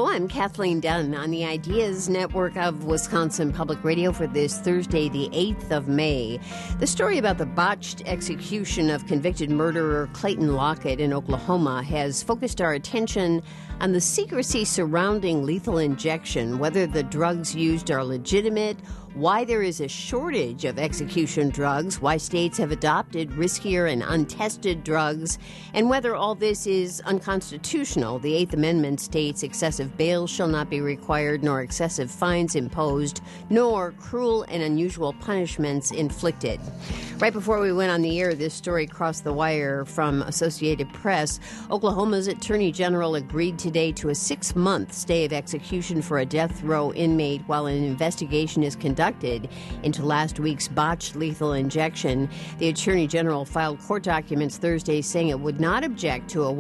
I'm Kathleen Dunn on the Ideas Network of Wisconsin Public Radio for this Thursday, the 8th of May. The story about the botched execution of convicted murderer Clayton Lockett in Oklahoma has focused our attention on the secrecy surrounding lethal injection, whether the drugs used are legitimate, why there is a shortage of execution drugs, why states have adopted riskier and untested drugs, and whether all this is unconstitutional. The Eighth Amendment states excessive bail shall not be required, nor excessive fines imposed, nor cruel and unusual punishments inflicted. Right before we went on the air, this story crossed the wire from Associated Press. Oklahoma's Attorney General agreed today to a 6-month stay of execution for a death row inmate while an investigation is conducted into last week's botched lethal injection. The Attorney General filed court documents Thursday saying it would not object to a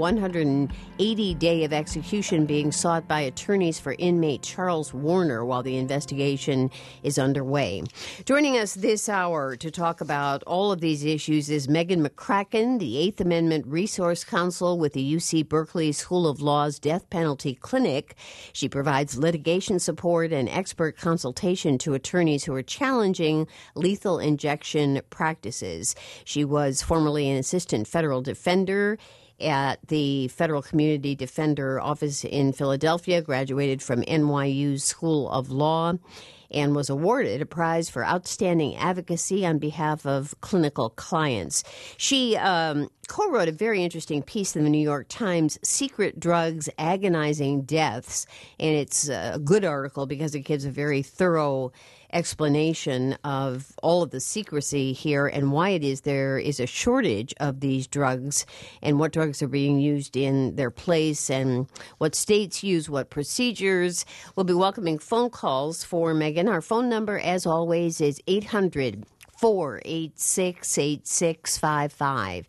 180-day of execution being sought by attorneys for inmate Charles Warner while the investigation is underway. Joining us this hour to talk about all of these issues is Megan McCracken, the Eighth Amendment Resource Counsel with the UC Berkeley School of Law's Death Penalty Clinic. She provides litigation support and expert consultation to attorneys who are challenging lethal injection practices. She was formerly an assistant federal defender at the Federal Community Defender Office in Philadelphia, graduated from NYU's School of Law, and was awarded a prize for outstanding advocacy on behalf of clinical clients. She co-wrote a very interesting piece in the New York Times, Secret Drugs, Agonizing Deaths, and it's a good article because it gives a very thorough explanation of all of the secrecy here and why it is there is a shortage of these drugs and what drugs are being used in their place and what states use what procedures. We'll be welcoming phone calls for Megan. Our phone number, as always, is 800-486-8655.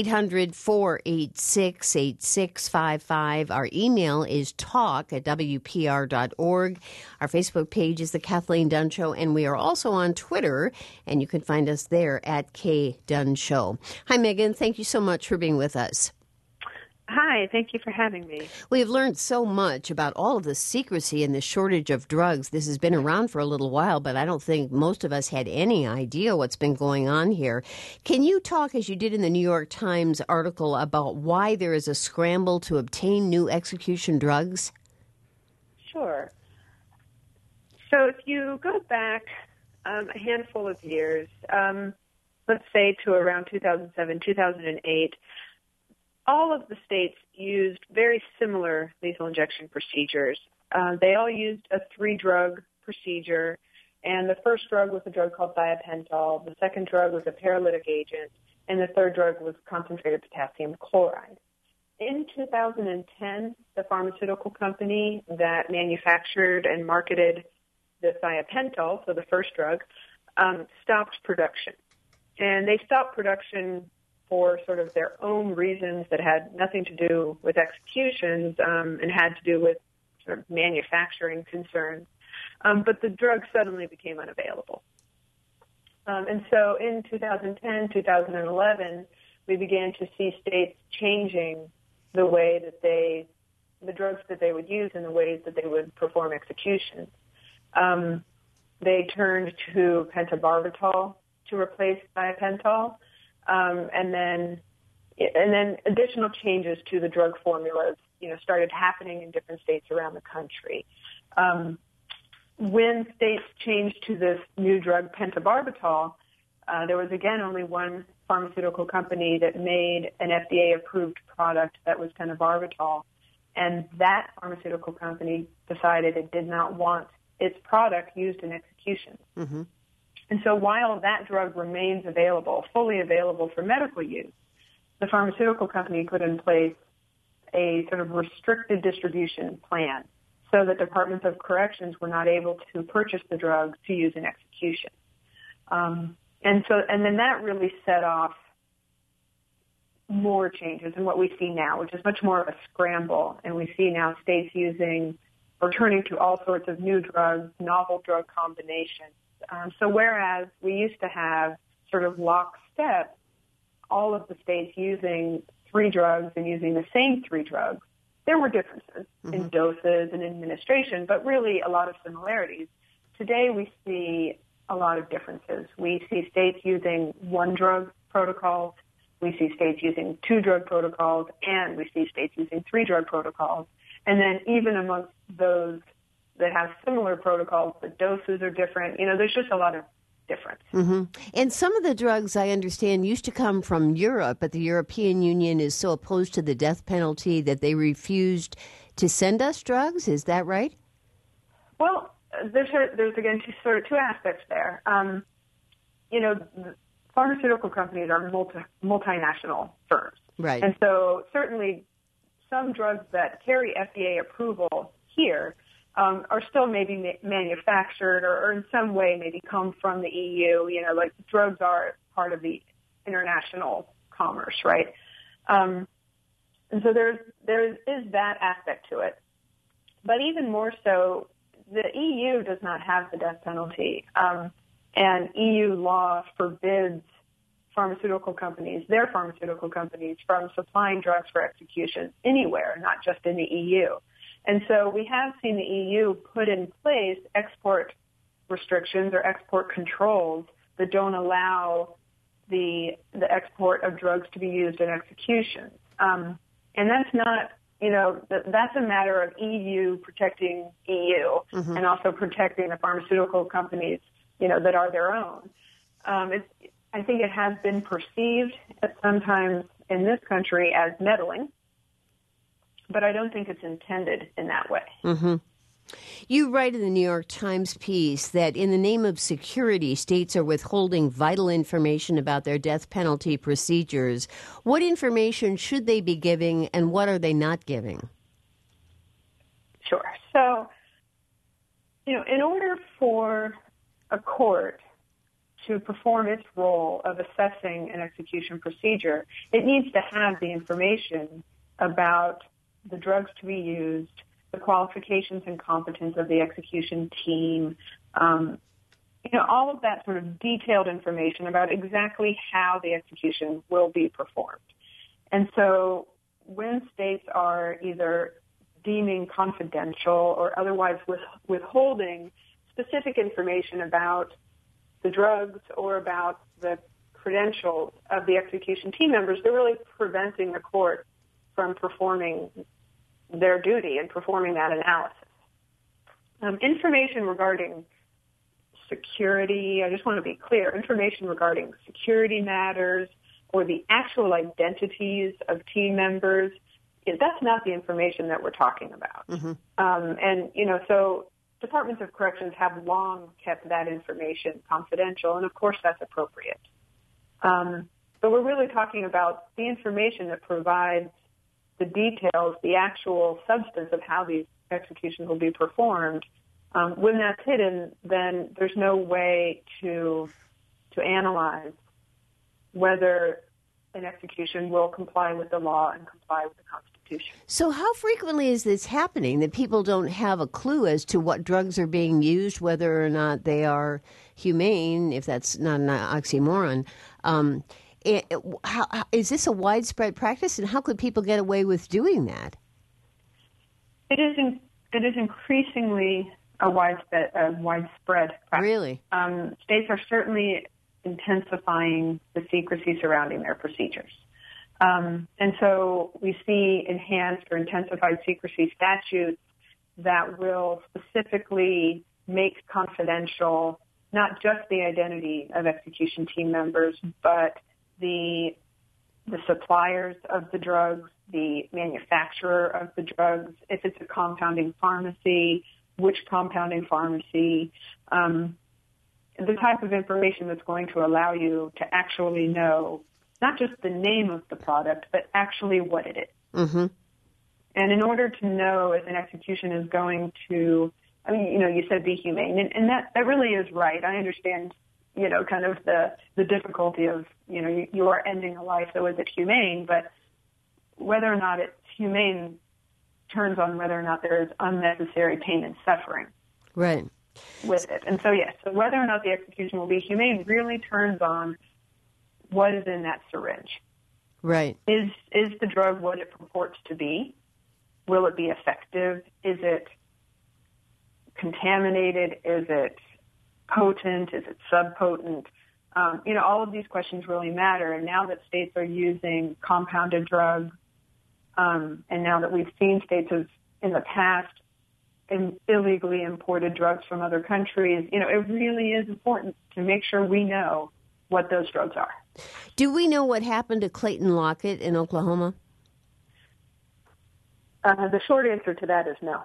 800-486-8655. Our email is talk@wpr.org. Our Facebook page is The Kathleen Dunn Show, and we are also on Twitter, and you can find us there at K Dunn Show. Hi, Megan. Thank you so much for being with us. Hi, thank you for having me. We have learned so much about all of the secrecy and the shortage of drugs. This has been around for a little while, but I don't think most of us had any idea what's been going on here. Can you talk, as you did in the New York Times article, about why there is a scramble to obtain new execution drugs? Sure. So if you go back a handful of years, let's say to around 2007, 2008, all of the states used very similar lethal injection procedures. They all used a 3-drug procedure, and the first drug was a drug called thiopentol, the second drug was a paralytic agent, and the third drug was concentrated potassium chloride. In 2010, the pharmaceutical company that manufactured and marketed the thiopentol, so the first drug, stopped production. And they stopped production for sort of their own reasons that had nothing to do with executions and had to do with sort of manufacturing concerns. But the drug suddenly became unavailable. And so in 2010, 2011, we began to see states changing the way that the drugs that they would use and the ways that they would perform executions. They turned to pentobarbital to replace thiopentol. And then additional changes to the drug formulas, started happening in different states around the country. When states changed to this new drug, pentobarbital, there was again only one pharmaceutical company that made an FDA-approved product that was pentobarbital, and that pharmaceutical company decided it did not want its product used in executions. Mm-hmm. And so while that drug remains available, fully available for medical use, the pharmaceutical company put in place a sort of restricted distribution plan so that departments of corrections were not able to purchase the drug to use in execution. And then that really set off more changes in what we see now, which is much more of a scramble. And we see now states using or turning to all sorts of new drugs, novel drug combinations. So whereas we used to have sort of lockstep, all of the states using 3 drugs and using the same 3 drugs, there were differences in doses and administration, but really a lot of similarities. Today we see a lot of differences. We see states using one drug protocols, we see states using 2 drug protocols, and we see states using 3 drug protocols. And then even amongst those that have similar protocols, the doses are different. There's just a lot of difference. And some of the drugs, I understand, used to come from Europe, but the European Union is so opposed to the death penalty that they refused to send us drugs. Is that right? Well, there's again two aspects there. Pharmaceutical companies are multinational firms. Right. And so certainly some drugs that carry FDA approval here are still maybe manufactured or in some way maybe come from the EU. Like drugs are part of the international commerce, right? And so there is that aspect to it. But even more so, the EU does not have the death penalty. And EU law forbids their pharmaceutical companies, from supplying drugs for execution anywhere, not just in the EU. And so we have seen the EU put in place export restrictions or export controls that don't allow the export of drugs to be used in executions. And that's not, that's a matter of EU protecting EU and also protecting the pharmaceutical companies, that are their own. I think it has been perceived sometimes in this country as meddling, but I don't think it's intended in that way. You write in the New York Times piece that in the name of security, states are withholding vital information about their death penalty procedures. What information should they be giving, and what are they not giving? Sure. So, in order for a court to perform its role of assessing an execution procedure, it needs to have the information about the drugs to be used, the qualifications and competence of the execution team, all of that sort of detailed information about exactly how the execution will be performed. And so when states are either deeming confidential or otherwise withholding specific information about the drugs or about the credentials of the execution team members, they're really preventing the court from performing their duty and performing that analysis. Information regarding security, I just want to be clear, information regarding security matters or the actual identities of team members, that's not the information that we're talking about. So departments of corrections have long kept that information confidential, and of course that's appropriate. But we're really talking about the information that provides the details, the actual substance of how these executions will be performed. When that's hidden, then there's no way to analyze whether an execution will comply with the law and comply with the Constitution. So how frequently is this happening, that people don't have a clue as to what drugs are being used, whether or not they are humane, if that's not an oxymoron? Is this a widespread practice, and how could people get away with doing that? It is increasingly a widespread practice. Really? States are certainly intensifying the secrecy surrounding their procedures. And so we see enhanced or intensified secrecy statutes that will specifically make confidential not just the identity of execution team members, but the suppliers of the drugs, the manufacturer of the drugs, if it's a compounding pharmacy, which compounding pharmacy, the type of information that's going to allow you to actually know not just the name of the product, but actually what it is. And in order to know if an execution is going to, you said be humane, and that really is right. I understand, kind of the difficulty of, you are ending a life, so is it humane? But whether or not it's humane turns on whether or not there is unnecessary pain and suffering. Right. With it. And so, yes, so whether or not the execution will be humane really turns on what is in that syringe. Right. Is the drug what it purports to be? will it be effective? Is it contaminated? Is it potent? Is it subpotent? All of these questions really matter. And now that states are using compounded drugs, and now that we've seen states have in the past illegally imported drugs from other countries, it really is important to make sure we know what those drugs are. Do we know what happened to Clayton Lockett in Oklahoma? The short answer to that is no.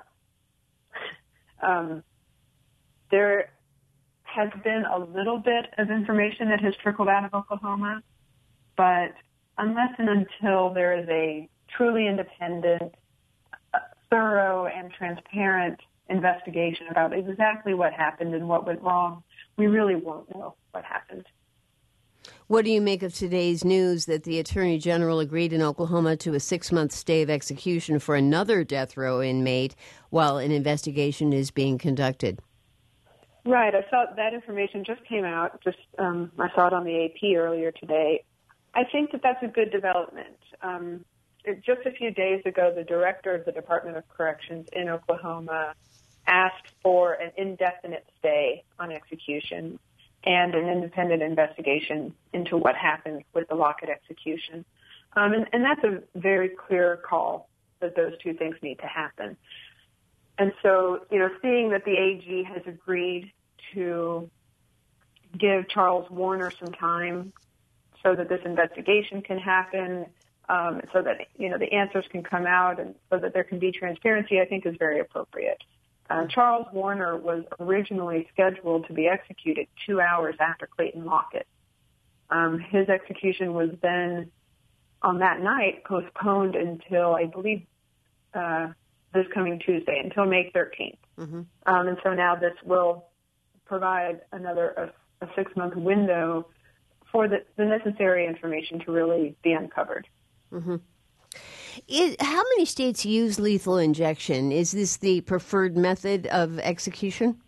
There has been a little bit of information that has trickled out of Oklahoma, but unless and until there is a truly independent, thorough, and transparent investigation about exactly what happened and what went wrong, we really won't know what happened. What do you make of today's news that the Attorney General agreed in Oklahoma to a 6-month stay of execution for another death row inmate while an investigation is being conducted? Right. I saw that information just came out. I saw it on the AP earlier today. I think that that's a good development. Just a few days ago, the director of the Department of Corrections in Oklahoma asked for an indefinite stay on execution and an independent investigation into what happened with the Lockett execution. And that's a very clear call that those two things need to happen. And so, seeing that the AG has agreed to give Charles Warner some time so that this investigation can happen, so that, the answers can come out and so that there can be transparency, I think is very appropriate. Charles Warner was originally scheduled to be executed 2 hours after Clayton Lockett. His execution was then, on that night, postponed until, I believe, this coming Tuesday, until May 13th. Mm-hmm. And so now this will provide another a 6-month window for the necessary information to really be uncovered. Mm-hmm. How many states use lethal injection? Is this the preferred method of execution?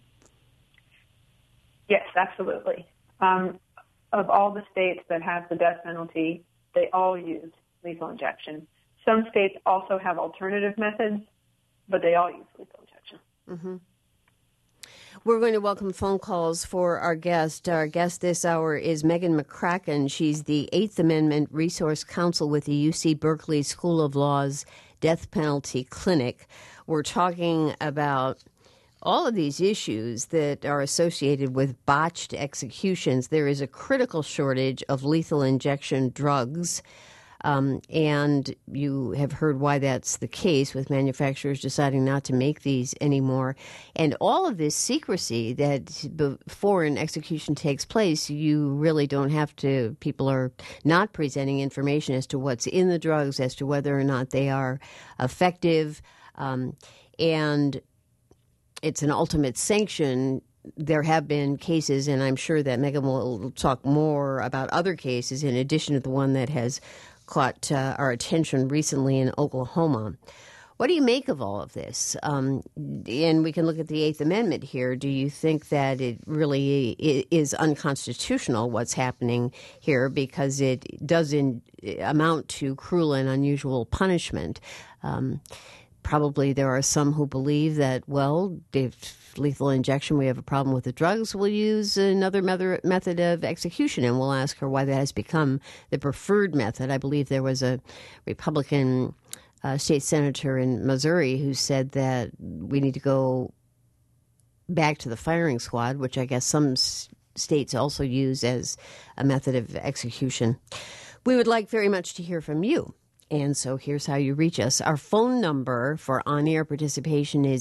Yes, absolutely. Of all the states that have the death penalty, they all use lethal injection. Some states also have alternative methods, but they all use lethal injection. Mm-hmm. We're going to welcome phone calls for our guest. Our guest this hour is Megan McCracken. She's the Eighth Amendment Resource Counsel with the UC Berkeley School of Law's Death Penalty Clinic. We're talking about all of these issues that are associated with botched executions. There is a critical shortage of lethal injection drugs. And you have heard why that's the case, with manufacturers deciding not to make these anymore. And all of this secrecy that before an execution takes place, you really don't have to, people are not presenting information as to what's in the drugs, as to whether or not they are effective. And it's an ultimate sanction. There have been cases, and I'm sure that Megan will talk more about other cases in addition to the one that has caught our attention recently in Oklahoma. What do you make of all of this? And we can look at the Eighth Amendment here. Do you think that it really is unconstitutional what's happening here, because it doesn't amount to cruel and unusual punishment? Probably there are some who believe that, well, if lethal injection, we have a problem with the drugs, we'll use another method of execution, and we'll ask her why that has become the preferred method. I believe there was a Republican state senator in Missouri who said that we need to go back to the firing squad, which I guess some states also use as a method of execution. We would like very much to hear from you. And so here's how you reach us. Our phone number for on-air participation is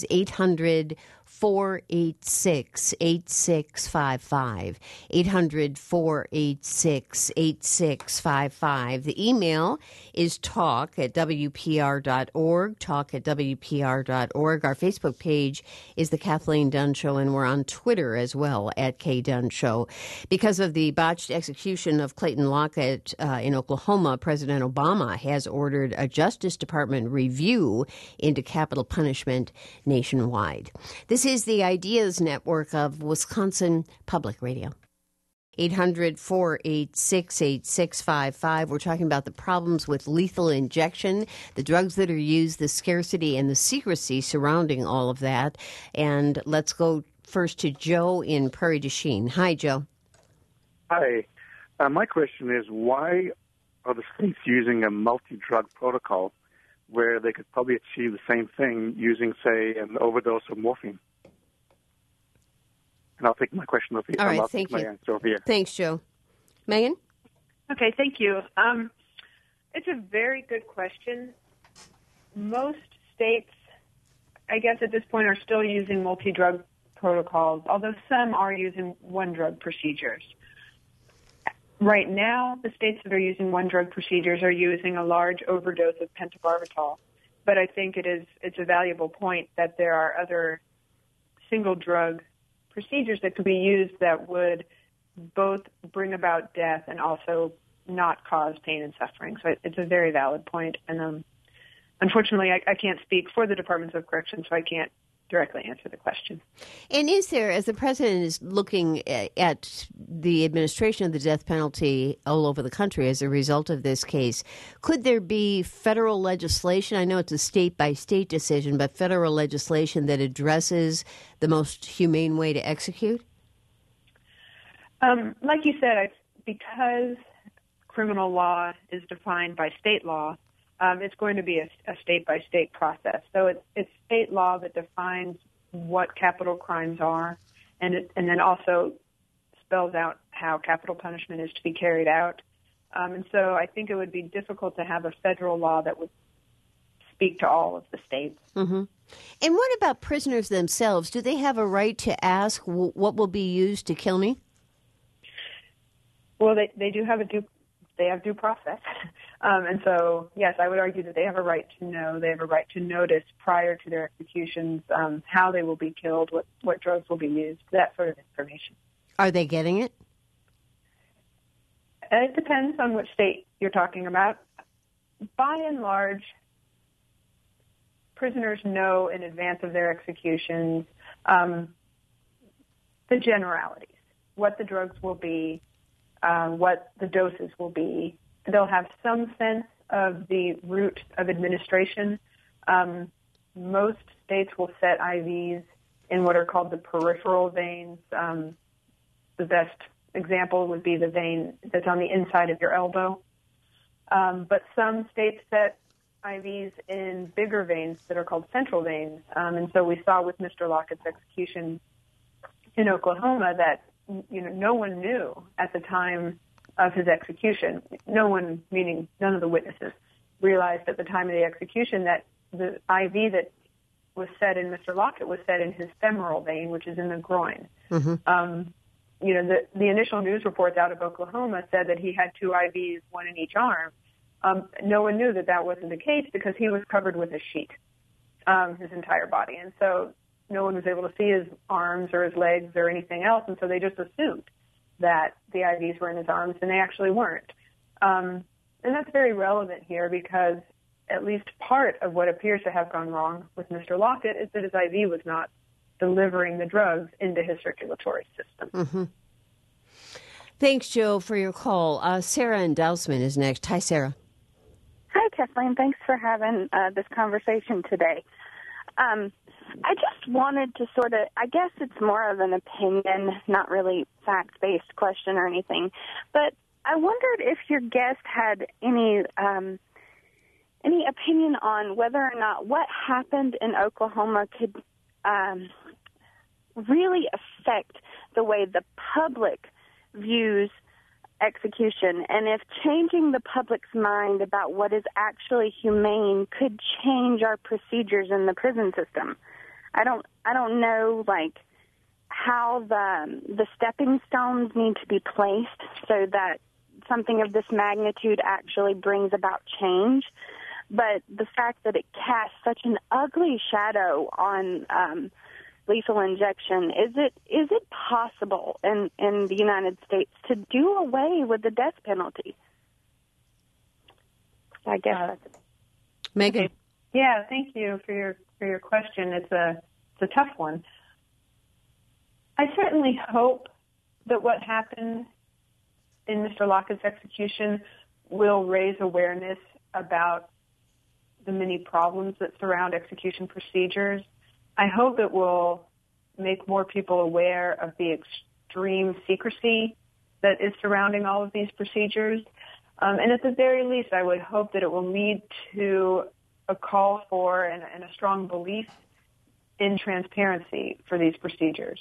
800-486-8655, 800-486-8655. The email is talk@wpr.org, talk@wpr.org. Our Facebook page is The Kathleen Dunn Show, and we're on Twitter as well, @KDunn Because of the botched execution of Clayton Lockett in Oklahoma, President Obama has ordered a Justice Department review into capital punishment nationwide. This is the Ideas Network of Wisconsin Public Radio. 800-486-8655. We're talking about the problems with lethal injection, the drugs that are used, the scarcity and the secrecy surrounding all of that. And let's go first to Joe in Prairie du Chien. Hi, Joe. Hi. My question is, why are the states using a multi-drug protocol where they could probably achieve the same thing using, say, an overdose of morphine? And I'll take my question over here. All right, I'll thank take you. my answer over here. Thanks, Joe. Megan? Okay, thank you. It's a very good question. Most states, I guess at this point, are still using multi-drug protocols, although some are using one-drug procedures. Right now, the states that are using one-drug procedures are using a large overdose of pentobarbital. But I think it's a valuable point that there are other single-drug procedures that could be used that would both bring about death and also not cause pain and suffering. So it's a very valid point. And unfortunately, I can't speak for the Departments of Correction, so I can't directly answer the question. And is there, as the president is looking at the administration of the death penalty all over the country as a result of this case, could there be federal legislation? I know it's a state-by-state decision, but federal legislation that addresses the most humane way to execute? Like you said, because criminal law is defined by state law, it's going to be a state-by-state process. So it's state law that defines what capital crimes are, and then also spells out how capital punishment is to be carried out. And so I think it would be difficult to have a federal law that would speak to all of the states. Mm-hmm. And what about prisoners themselves? Do they have a right to ask what will be used to kill me? Well, they do have they have due process. And so, yes, I would argue that they have a right to know. They have a right to notice prior to their executions how they will be killed, what drugs will be used, that sort of information. Are they getting it? It depends on which state you're talking about. By and large, prisoners know in advance of their executions the generalities, what the drugs will be, what the doses will be. They'll have some sense of the route of administration. Most states will set IVs in what are called the peripheral veins. The best example would be the vein that's on the inside of your elbow. But some states set IVs in bigger veins that are called central veins. And so we saw with Mr. Lockett's execution in Oklahoma that no one knew at the time of his execution. No one, meaning none of the witnesses, realized at the time of the execution that the IV that was set in Mr. Lockett was set in his femoral vein, which is in the groin. Mm-hmm. The initial news reports out of Oklahoma said that he had two IVs, one in each arm. No one knew that wasn't the case because he was covered with a sheet, his entire body. And so no one was able to see his arms or his legs or anything else, and so they just assumed that the IVs were in his arms, and they actually weren't. And that's very relevant here because at least part of what appears to have gone wrong with Mr. Lockett is that his IV was not delivering the drugs into his circulatory system. Mm-hmm. Thanks, Joe, for your call. Sarah in Dousman is next. Hi, Sarah. Hi, Kathleen. Thanks for having this conversation today. I just wanted to I guess it's more of an opinion, not really fact-based question or anything, but I wondered if your guest had any opinion on whether or not what happened in Oklahoma could really affect the way the public views execution, and if changing the public's mind about what is actually humane could change our procedures in the prison system. I don't know how the stepping stones need to be placed so that something of this magnitude actually brings about change. But the fact that it casts such an ugly shadow on lethal injection, is it possible in the United States to do away with the death penalty? I guess that's it. Megan. Okay. Yeah, thank you for your question. It's a tough one. I certainly hope that what happened in Mr. Lockett's execution will raise awareness about the many problems that surround execution procedures. I hope it will make more people aware of the extreme secrecy that is surrounding all of these procedures. And at the very least, I would hope that it will lead to a call for and a strong belief in transparency for these procedures.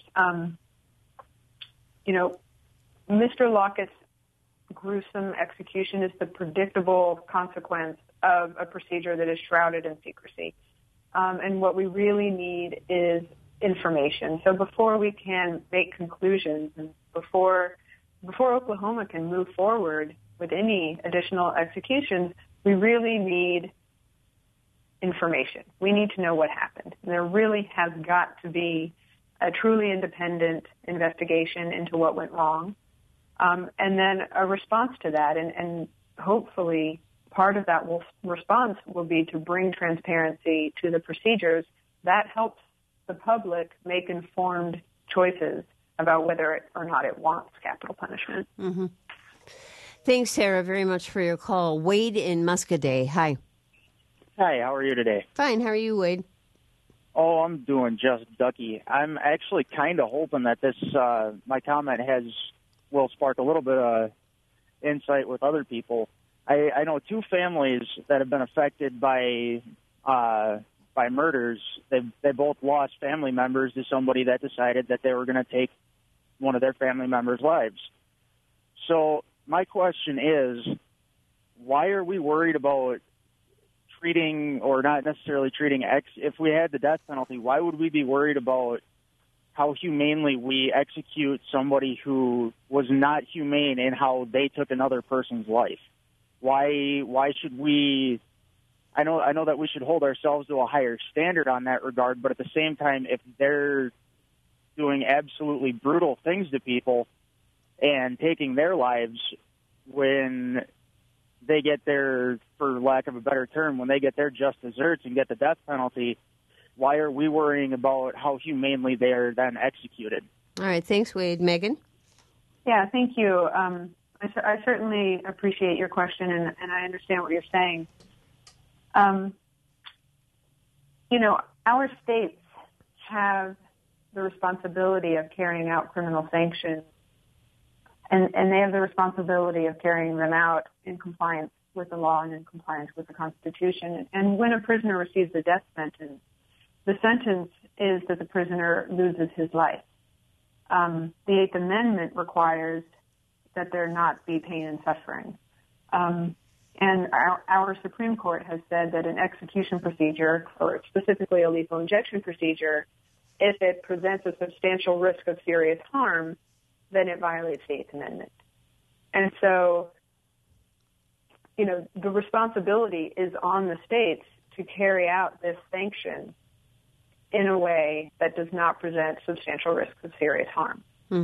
Mr. Lockett's gruesome execution is the predictable consequence of a procedure that is shrouded in secrecy. And what we really need is information. So before we can make conclusions and before Oklahoma can move forward with any additional executions, we really need information. We need to know what happened. There really has got to be a truly independent investigation into what went wrong, and then a response to that. And hopefully part of that response will be to bring transparency to the procedures. That helps the public make informed choices about whether or not it wants capital punishment. Mm-hmm. Thanks, Sarah, very much for your call. Wade in Muscoda. Hi. Hi, how are you today? Fine. How are you, Wade? Oh, I'm doing just ducky. I'm actually kind of hoping that this, my comment will spark a little bit of insight with other people. I know two families that have been affected by murders. They both lost family members to somebody that decided that they were going to take one of their family members' lives. So my question is, why are we worried about treating, or not necessarily treating, if we had the death penalty, why would we be worried about how humanely we execute somebody who was not humane in how they took another person's life? Why should we? I know that we should hold ourselves to a higher standard on that regard, but at the same time, if they're doing absolutely brutal things to people and taking their lives, when they get their, for lack of a better term, when they get their just desserts and get the death penalty, why are we worrying about how humanely they are then executed? All right. Thanks, Wade. Megan? Yeah, thank you. I certainly appreciate your question, and I understand what you're saying. Our states have the responsibility of carrying out criminal sanctions, and they have the responsibility of carrying them out in compliance with the law and in compliance with the Constitution. And when a prisoner receives a death sentence, the sentence is that the prisoner loses his life. The Eighth Amendment requires that there not be pain and suffering. And our Supreme Court has said that an execution procedure, or specifically a lethal injection procedure, if it presents a substantial risk of serious harm, then it violates the Eighth Amendment. And so, the responsibility is on the states to carry out this sanction in a way that does not present substantial risk of serious harm.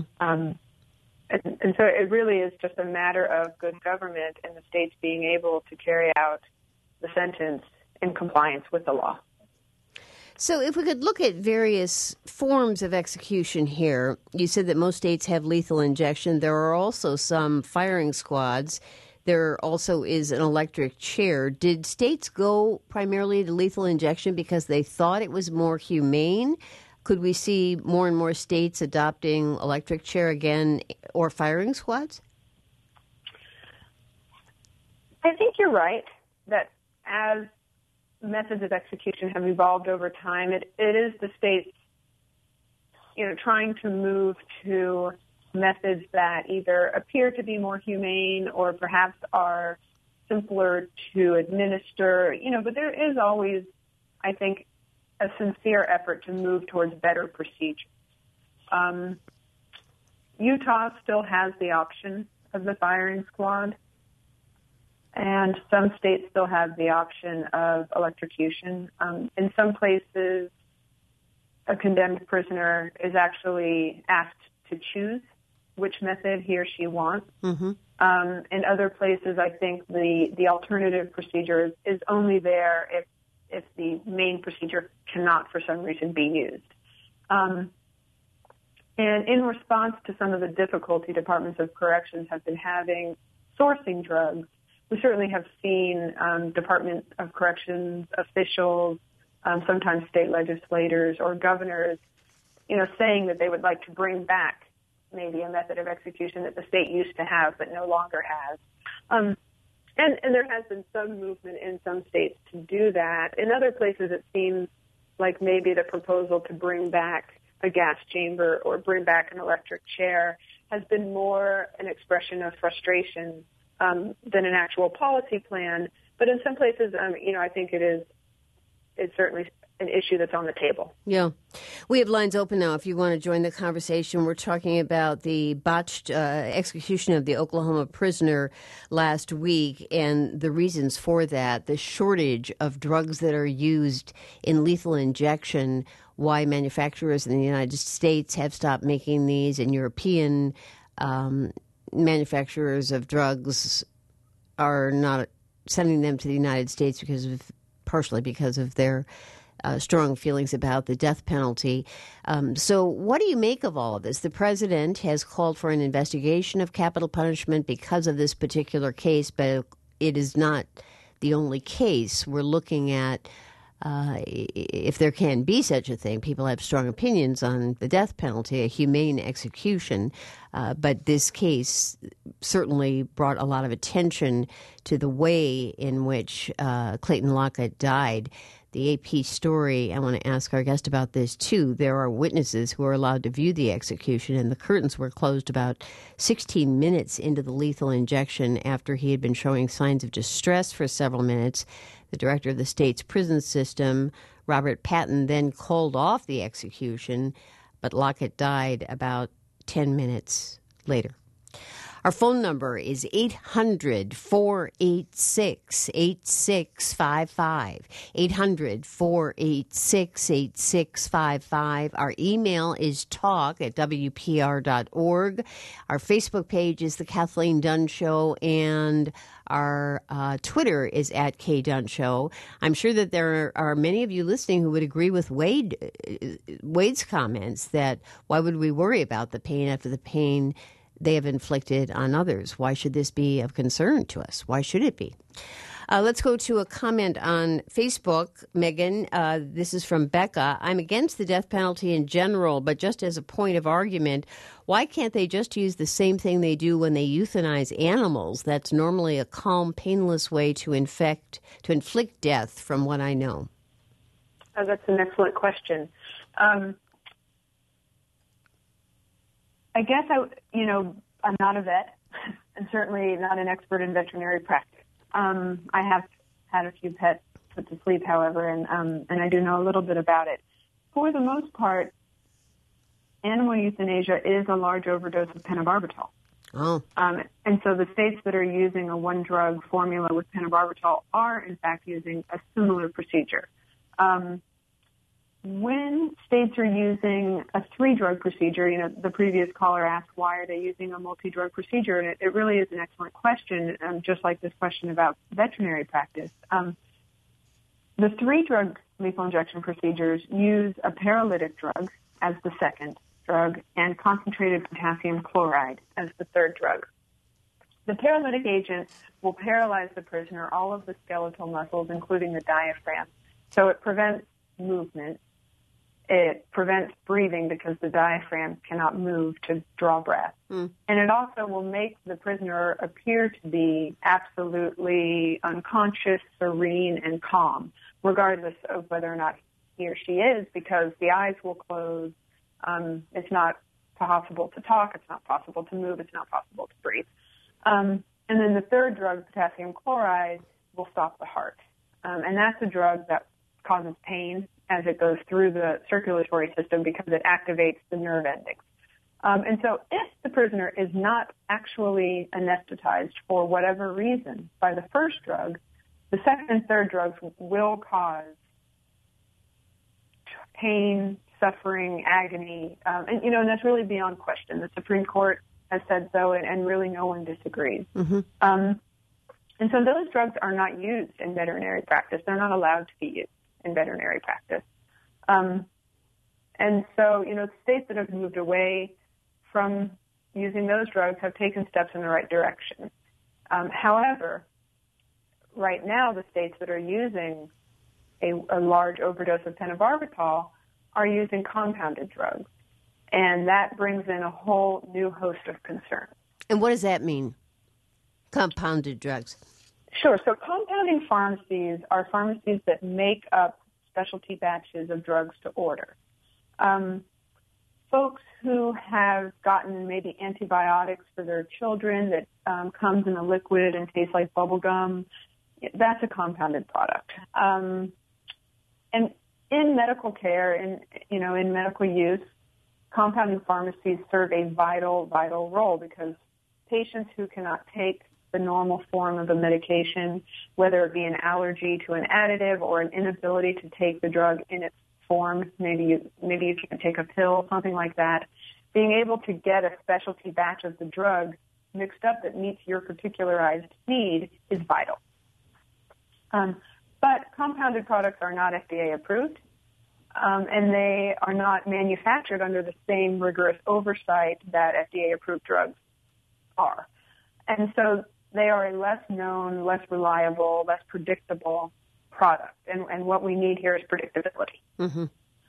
And so it really is just a matter of good government and the states being able to carry out the sentence in compliance with the law. So if we could look at various forms of execution here, you said that most states have lethal injection. There are also some firing squads. There also is an electric chair. Did states go primarily to lethal injection because they thought it was more humane? Could we see more and more states adopting electric chair again or firing squads? I think you're right that as methods of execution have evolved over time, it is the states, trying to move to methods that either appear to be more humane or perhaps are simpler to administer, but there is always, I think, a sincere effort to move towards better procedures. Utah still has the option of the firing squad, and some states still have the option of electrocution. In some places, a condemned prisoner is actually asked to choose which method he or she wants. Mm-hmm. In other places, I think the alternative procedure is only there if the main procedure cannot, for some reason, be used. And in response to some of the difficulty departments of corrections have been having sourcing drugs, we certainly have seen Department of Corrections officials, sometimes state legislators or governors, saying that they would like to bring back maybe a method of execution that the state used to have but no longer has. And there has been some movement in some states to do that. In other places, it seems like maybe the proposal to bring back a gas chamber or bring back an electric chair has been more an expression of frustration than an actual policy plan. But in some places, I think it's certainly an issue that's on the table. Yeah. We have lines open now if you want to join the conversation. We're talking about the botched execution of the Oklahoma prisoner last week and the reasons for that, the shortage of drugs that are used in lethal injection, why manufacturers in the United States have stopped making these, and European manufacturers of drugs are not sending them to the United States partially because of their strong feelings about the death penalty. So what do you make of all of this? The president has called for an investigation of capital punishment because of this particular case, but it is not the only case. We're looking at if there can be such a thing. People have strong opinions on the death penalty, a humane execution, but this case certainly brought a lot of attention to the way in which Clayton Lockett died. The AP story, I want to ask our guest about this, too. There are witnesses who are allowed to view the execution, and the curtains were closed about 16 minutes into the lethal injection after he had been showing signs of distress for several minutes. The director of the state's prison system, Robert Patton, then called off the execution, but Lockett died about 10 minutes later. Our phone number is 800-486-8655, 800-486-8655. Our email is talk@wpr.org. Our Facebook page is The Kathleen Dunn Show, and our Twitter is @KDunn Show. I'm sure that there are many of you listening who would agree with Wade's comments that why would we worry about the pain after the pain they have inflicted on others? Why should this be of concern to us? Why should it be? Let's go to a comment on Facebook, Megan. This is from Becca. I'm against the death penalty in general, but just as a point of argument, why can't they just use the same thing they do when they euthanize animals? That's normally a calm, painless way to inflict death, from what I know. Oh, that's an excellent question. I guess I'm not a vet and certainly not an expert in veterinary practice. I have had a few pets put to sleep, however, and I do know a little bit about it. For the most part, animal euthanasia is a large overdose of pentobarbital. Oh. And so the states that are using a one-drug formula with pentobarbital are, in fact, using a similar procedure. When states are using a three-drug procedure, the previous caller asked, why are they using a multi-drug procedure? And it really is an excellent question, just like this question about veterinary practice. The three-drug lethal injection procedures use a paralytic drug as the second drug and concentrated potassium chloride as the third drug. The paralytic agent will paralyze the prisoner, all of the skeletal muscles, including the diaphragm. So it prevents movement. It prevents breathing because the diaphragm cannot move to draw breath. And it also will make the prisoner appear to be absolutely unconscious, serene, and calm, regardless of whether or not he or she is, because the eyes will close. It's not possible to talk. It's not possible to move. It's not possible to breathe. And then the third drug, potassium chloride, will stop the heart. And that's a drug that causes pain as it goes through the circulatory system because it activates the nerve endings. And so if the prisoner is not actually anesthetized for whatever reason by the first drug, the second and third drugs will cause pain, suffering, agony, and that's really beyond question. The Supreme Court has said so, and really no one disagrees. Mm-hmm. And so those drugs are not used in veterinary practice. They're not allowed to be used in veterinary practice. And And so, states that have moved away from using those drugs have taken steps in the right direction. However, right now, the states that are using a large overdose of pentobarbital are using compounded drugs. And that brings in a whole new host of concerns. And what does that mean, compounded drugs? Sure. So compounding pharmacies are pharmacies that make up specialty batches of drugs to order. Folks who have gotten maybe antibiotics for their children that comes in a liquid and tastes like bubble gum, that's a compounded product. And in medical care, in medical use, compounding pharmacies serve a vital role because patients who cannot take the normal form of a medication, whether it be an allergy to an additive or an inability to take the drug in its form, maybe you can take a pill, something like that, being able to get a specialty batch of the drug mixed up that meets your particularized need is vital. But compounded products are not FDA approved, and they are not manufactured under the same rigorous oversight that FDA approved drugs are. And so they are a less known, less reliable, less predictable product. And what we need here is predictability. Mm-hmm.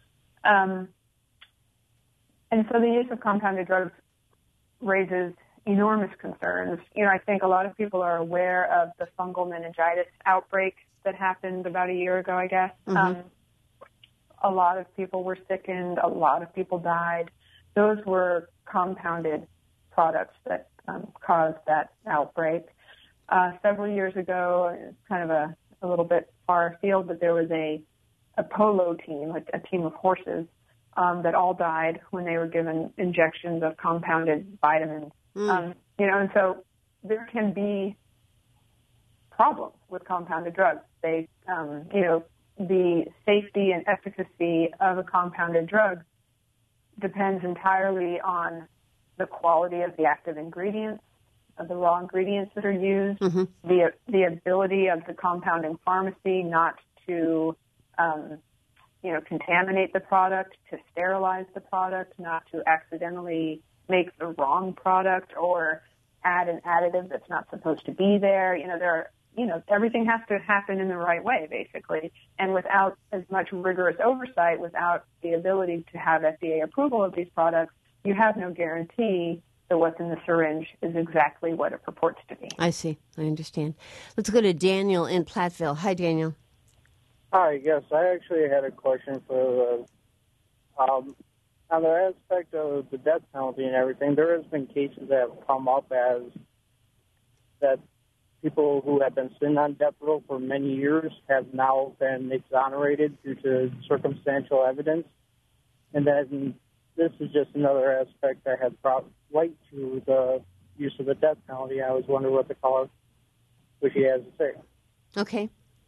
And so the use of compounded drugs raises enormous concerns. I think a lot of people are aware of the fungal meningitis outbreak that happened about a year ago, I guess. Mm-hmm. A lot of people were sickened. A lot of people died. Those were compounded products that caused that outbreak. Several years ago, it's kind of a little bit far afield, but there was a polo team, a team of horses, that all died when they were given injections of compounded vitamins. And so there can be problems with compounded drugs. They, the safety and efficacy of a compounded drug depends entirely on the quality of the active ingredients, of the raw ingredients that are used, mm-hmm. the ability of the compounding pharmacy not to, contaminate the product, to sterilize the product, not to accidentally make the wrong product or add an additive that's not supposed to be there. Everything has to happen in the right way, basically. And without as much rigorous oversight, without the ability to have FDA approval of these products, you have no guarantee that what's in the syringe is exactly what it purports to be. I see. I understand. Let's go to Daniel in Platteville. Hi, Daniel. Hi, yes. I actually had a question for on the aspect of the death penalty and everything. There has been cases that have come up as that people who have been sitting on death row for many years have now been exonerated due to circumstantial evidence. And then this is just another aspect that has brought light to the use of the death penalty. I was wondering what the caller, what she has to say. Okay.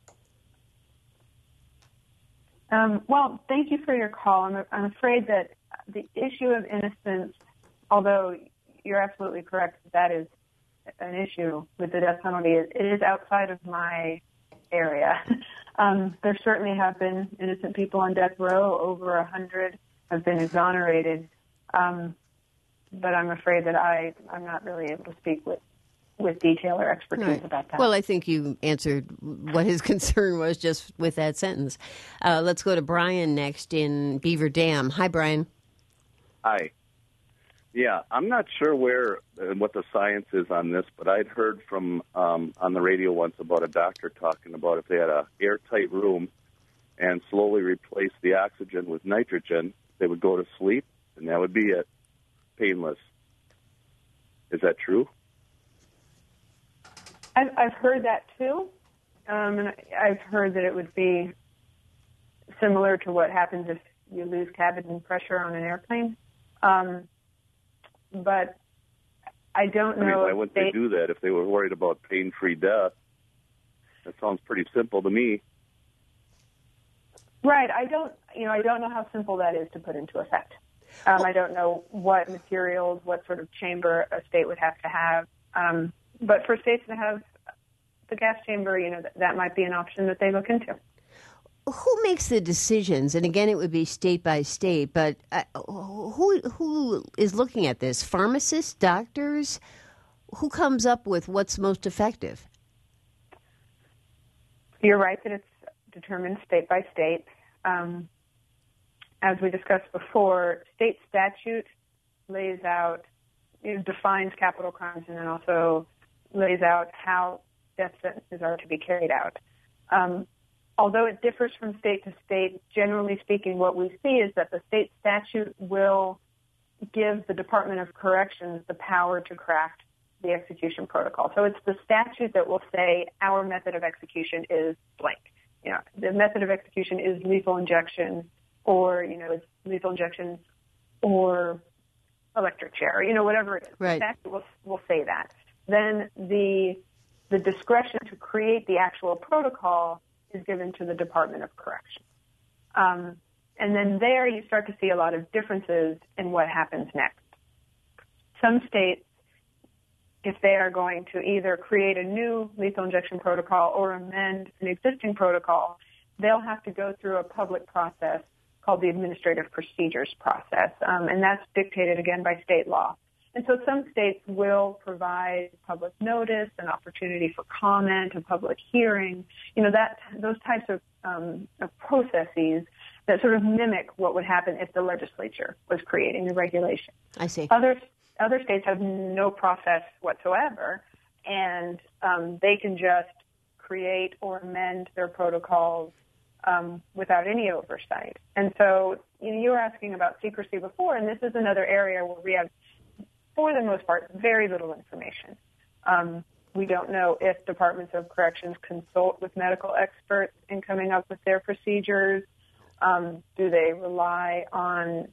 Well, thank you for your call. I'm afraid that the issue of innocence, although you're absolutely correct that is an issue with the death penalty, it is outside of my area. There certainly have been innocent people on death row. Over 100 have been exonerated. But I'm afraid that I'm not really able to speak with detail or expertise about that. Well, I think you answered what his concern was just with that sentence. Let's go to Brian next in Beaver Dam. Hi, Brian. Hi. Yeah, I'm not sure what the science is on this, but I'd heard from on the radio once about a doctor talking about if they had a airtight room and slowly replace the oxygen with nitrogen, they would go to sleep, and that would be it, painless. Is that true? I've heard that too, and I've heard that it would be similar to what happens if you lose cabin pressure on an airplane. But I don't know. Why wouldn't they do that if they were worried about pain-free death? That sounds pretty simple to me. Right. I don't know how simple that is to put into effect. I don't know what materials, what sort of chamber a state would have to have. But for states that have the gas chamber, that might be an option that they look into. who makes the decisions? And again, it would be state by state, but who is looking at this? Pharmacists, doctors? Who comes up with what's most effective? You're right that it's determined state by state. As we discussed before, state statute lays out, defines capital crimes, and then also lays out how death sentences are to be carried out. Although it differs from state to state, generally speaking, what we see is that the state statute will give the Department of Corrections the power to craft the execution protocol. So it's the statute that will say our method of execution is blank. The method of execution is lethal injection, or it's lethal injection or electric chair, whatever it is. Right. The statute will say that. Then the discretion to create the actual protocol is given to the Department of Corrections. And then there you start to see a lot of differences in what happens next. Some states, if they are going to either create a new lethal injection protocol or amend an existing protocol, they'll have to go through a public process called the Administrative Procedures Process, and that's dictated, again, by state law. And so some states will provide public notice, an opportunity for comment, a public hearing, those types of processes that sort of mimic what would happen if the legislature was creating the regulation. I see. Other states have no process whatsoever, and they can just create or amend their protocols without any oversight. And so you were asking about secrecy before, and this is another area where we have, for the most part, very little information. We don't know if departments of corrections consult with medical experts in coming up with their procedures. Do they rely on,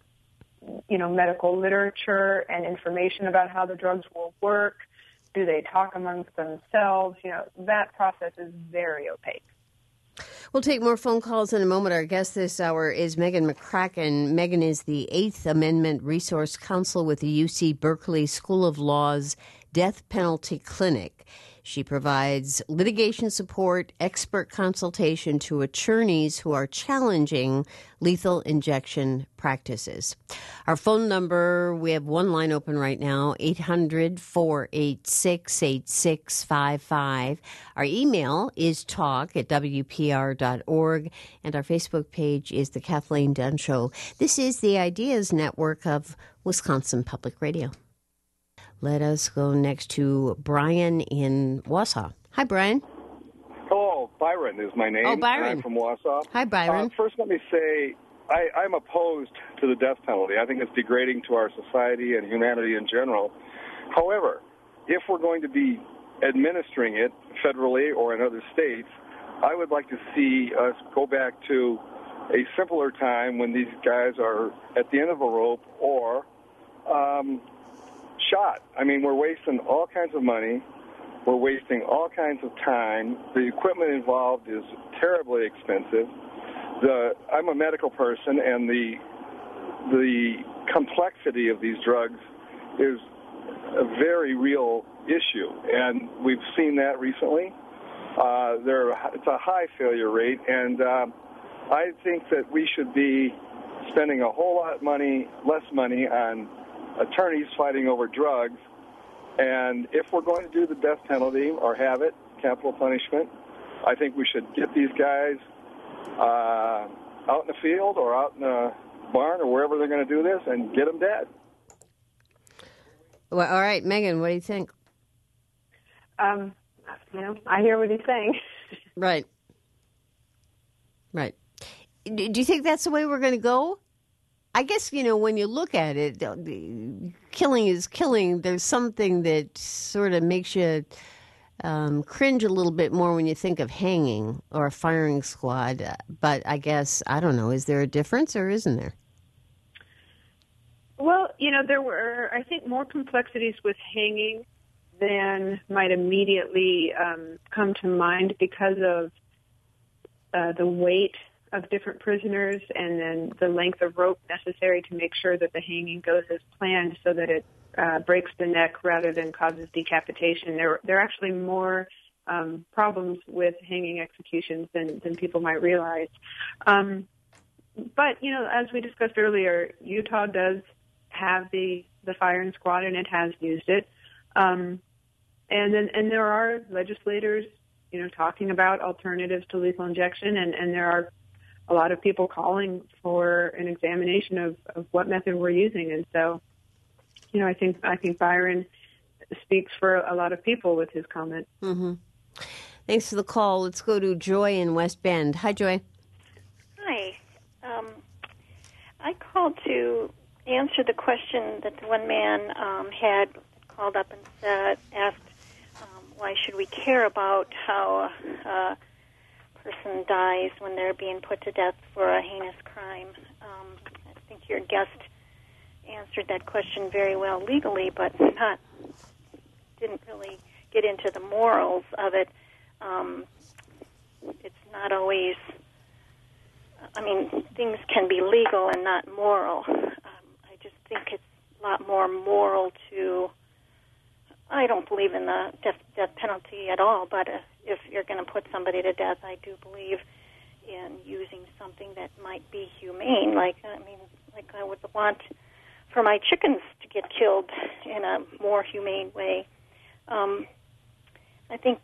medical literature and information about how the drugs will work? Do they talk amongst themselves? That process is very opaque. We'll take more phone calls in a moment. Our guest this hour is Megan McCracken. Megan is the 8th Amendment Resource Counsel with the UC Berkeley School of Law's Death Penalty Clinic. She provides litigation support, expert consultation to attorneys who are challenging lethal injection practices. Our phone number, we have one line open right now, 800-486-8655. Our email is talk@wpr.org, and our Facebook page is The Kathleen Dunn Show. This is the Ideas Network of Wisconsin Public Radio. Let us go next to Brian in Wausau. Hi, Brian. Hello, Byron is my name. Oh, Byron. I'm from Wausau. Hi, Byron. First, let me say I'm opposed to the death penalty. I think it's degrading to our society and humanity in general. However, if we're going to be administering it federally or in other states, I would like to see us go back to a simpler time when these guys are at the end of a rope or shot. I mean, we're wasting all kinds of money. We're wasting all kinds of time. The equipment involved is terribly expensive. I'm a medical person, and the complexity of these drugs is a very real issue, and we've seen that recently. It's a high failure rate, and I think that we should be spending a whole lot less money on attorneys fighting over drugs. And if we're going to do the death penalty or have it, capital punishment, I think we should get these guys out in the field or out in a barn or wherever they're going to do this and get them dead. Well, all right, Megan, what do you think? I hear what he's saying. Right. Do you think that's the way we're going to go? I guess, when you look at it, killing is killing. There's something that sort of makes you cringe a little bit more when you think of hanging or a firing squad. But I guess, I don't know, is there a difference or isn't there? Well, there were, I think, more complexities with hanging than might immediately come to mind because of the weight of different prisoners and then the length of rope necessary to make sure that the hanging goes as planned so that it breaks the neck rather than causes decapitation. There are actually more problems with hanging executions than people might realize. But, as we discussed earlier, Utah does have the firing squad, and it has used it. And there are legislators, talking about alternatives to lethal injection, and there are a lot of people calling for an examination of what method we're using. And so, I think Byron speaks for a lot of people with his comment. Mm-hmm. Thanks for the call. Let's go to Joy in West Bend. Hi, Joy. Hi. I called to answer the question that one man had called up and asked, why should we care about how a person dies when they're being put to death for a heinous crime? I think your guest answered that question very well legally, but didn't really get into the morals of it. It's not always... things can be legal and not moral. I just think it's a lot more moral to... I don't believe in the death penalty at all, but if you're going to put somebody to death, I do believe in using something that might be humane. Like I would want for my chickens to get killed in a more humane way. I think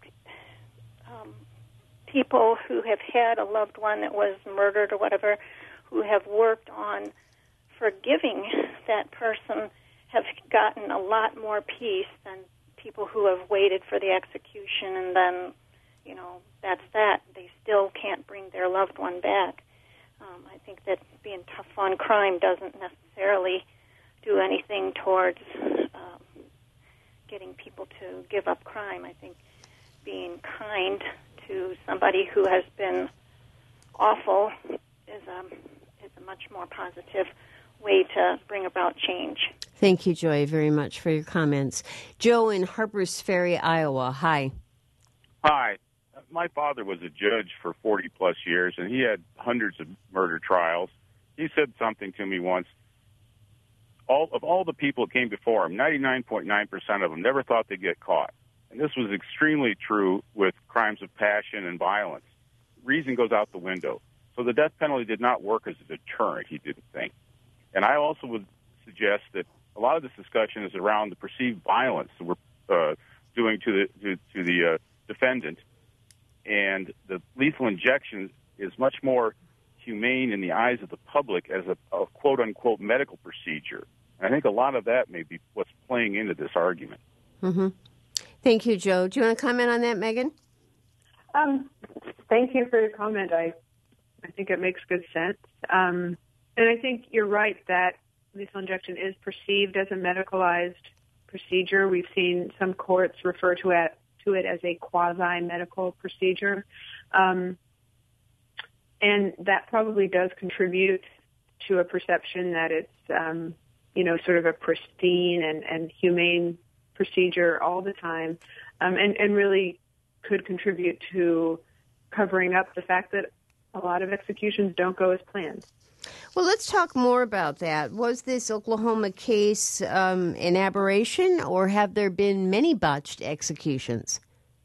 people who have had a loved one that was murdered or whatever, who have worked on forgiving that person, have gotten a lot more peace than people who have waited for the execution and then, that's that. They still can't bring their loved one back. I think that being tough on crime doesn't necessarily do anything towards getting people to give up crime. I think being kind to somebody who has been awful is a much more positive way to bring about change. Thank you, Joy, very much for your comments. Joe in Harpers Ferry, Iowa. Hi. Hi. My father was a judge for 40-plus years, and he had hundreds of murder trials. He said something to me once. All the people that came before him, 99.9% of them never thought they'd get caught. And this was extremely true with crimes of passion and violence. Reason goes out the window. So the death penalty did not work as a deterrent, he didn't think. And I also would suggest that a lot of this discussion is around the perceived violence that we're doing to the defendant. And the lethal injection is much more humane in the eyes of the public as a quote-unquote medical procedure. And I think a lot of that may be what's playing into this argument. Mm-hmm. Thank you, Joe. Do you want to comment on that, Megan? Thank you for your comment. I think it makes good sense. And I think you're right that lethal injection is perceived as a medicalized procedure. We've seen some courts refer to it as a quasi-medical procedure. And that probably does contribute to a perception that it's, sort of a pristine and humane procedure all the time, and really could contribute to covering up the fact that a lot of executions don't go as planned. Well, let's talk more about that. Was this Oklahoma case an aberration, or have there been many botched executions?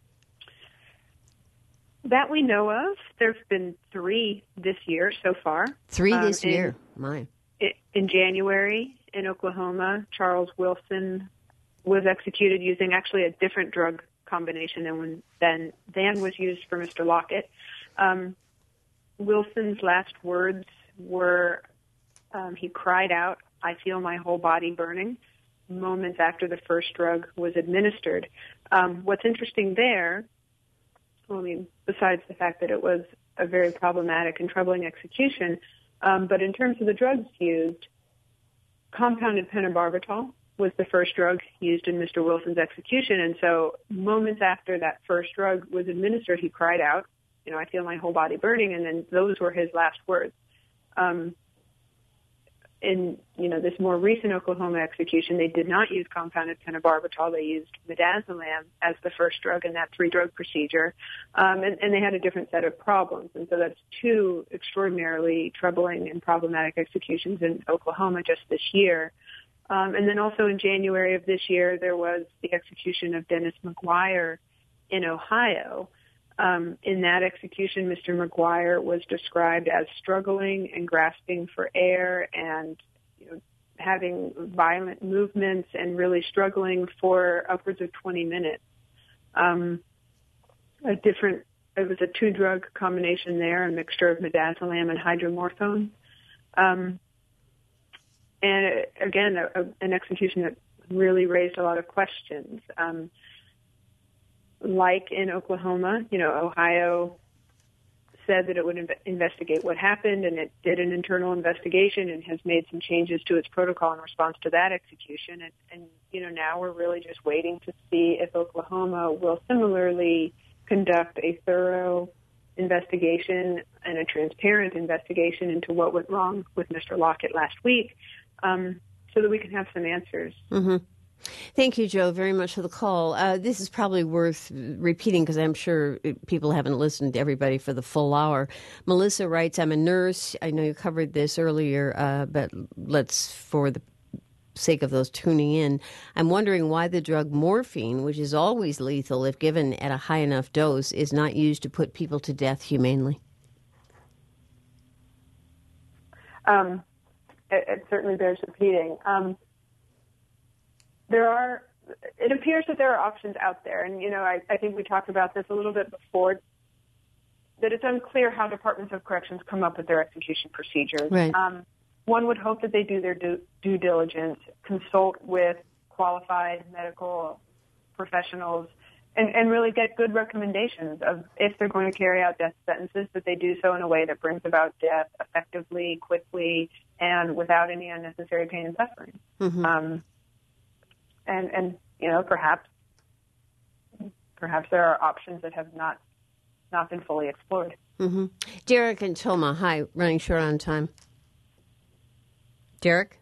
That we know of. There's been 3 this year so far. 3 this year? My. In January in Oklahoma, Charles Wilson was executed using actually a different drug combination than was used for Mr. Lockett. Wilson's last words were, he cried out, "I feel my whole body burning," moments after the first drug was administered. What's interesting there, besides the fact that it was a very problematic and troubling execution, but in terms of the drugs used, compounded pentobarbital was the first drug used in Mr. Wilson's execution, and so moments after that first drug was administered, he cried out, "I feel my whole body burning," and then those were his last words. In this more recent Oklahoma execution, they did not use compounded pentobarbital. They used midazolam as the first drug in that 3-drug procedure, and they had a different set of problems. And so that's 2 extraordinarily troubling and problematic executions in Oklahoma just this year. And then also in January of this year, there was the execution of Dennis McGuire in Ohio. In that execution, Mr. McGuire was described as struggling and grasping for air and having violent movements and really struggling for upwards of 20 minutes. It was a 2-drug combination there, a mixture of midazolam and hydromorphone. And again, an execution that really raised a lot of questions. Like in Oklahoma, Ohio said that it would investigate what happened, and it did an internal investigation and has made some changes to its protocol in response to that execution. And now we're really just waiting to see if Oklahoma will similarly conduct a thorough investigation and a transparent investigation into what went wrong with Mr. Lockett last week, so that we can have some answers. Mm-hmm. Thank you, Joe, very much for the call. This is probably worth repeating because I'm sure people haven't listened to everybody for the full hour. Melissa writes, I'm a nurse. I know you covered this earlier, but let's, for the sake of those tuning in, I'm wondering why the drug morphine, which is always lethal if given at a high enough dose, is not used to put people to death humanely. It certainly bears repeating. It appears that there are options out there. And, I think we talked about this a little bit before, that it's unclear how departments of corrections come up with their execution procedures. Right. One would hope that they do their due diligence, consult with qualified medical professionals, and really get good recommendations of if they're going to carry out death sentences, that they do so in a way that brings about death effectively, quickly, and without any unnecessary pain and suffering. Mm-hmm. And perhaps there are options that have not been fully explored. Mm-hmm. Derek and Toma, hi, running short on time. Derek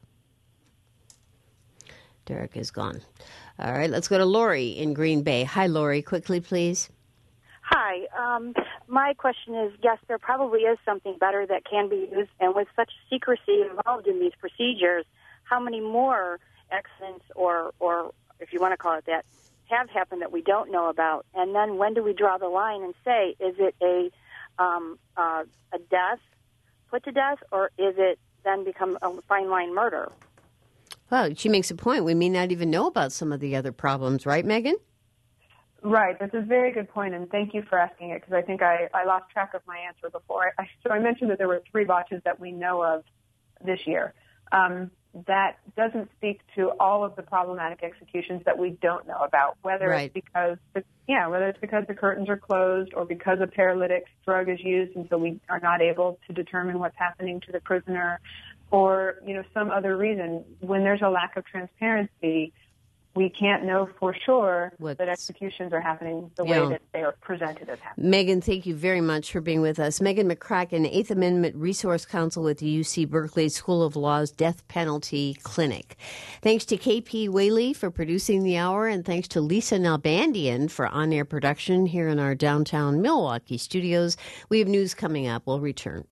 is gone. All right, let's go to Lori in Green Bay. Hi, Lori, quickly, please. Hi. My question is, yes, there probably is something better that can be used, and with such secrecy involved in these procedures, how many more accidents or if you want to call it that, have happened that we don't know about? And then when do we draw the line and say, is it a death, put to death, or is it then become a fine line murder? Well, she makes a point. We may not even know about some of the other problems, right, Megan? Right. That's a very good point, and thank you for asking it, because I think I lost track of my answer before. So I mentioned that there were 3 botches that we know of this year. That doesn't speak to all of the problematic executions that we don't know about, whether it's because the curtains are closed or because a paralytic drug is used and so we are not able to determine what's happening to the prisoner, or some other reason. When there's a lack of transparency, we can't know for sure that executions are happening the way that they are presented as happening. Megan, thank you very much for being with us. Megan McCracken, Eighth Amendment Resource Counsel with the UC Berkeley School of Law's Death Penalty Clinic. Thanks to KP Whaley for producing the hour, and thanks to Lisa Nalbandian for on-air production here in our downtown Milwaukee studios. We have news coming up. We'll return.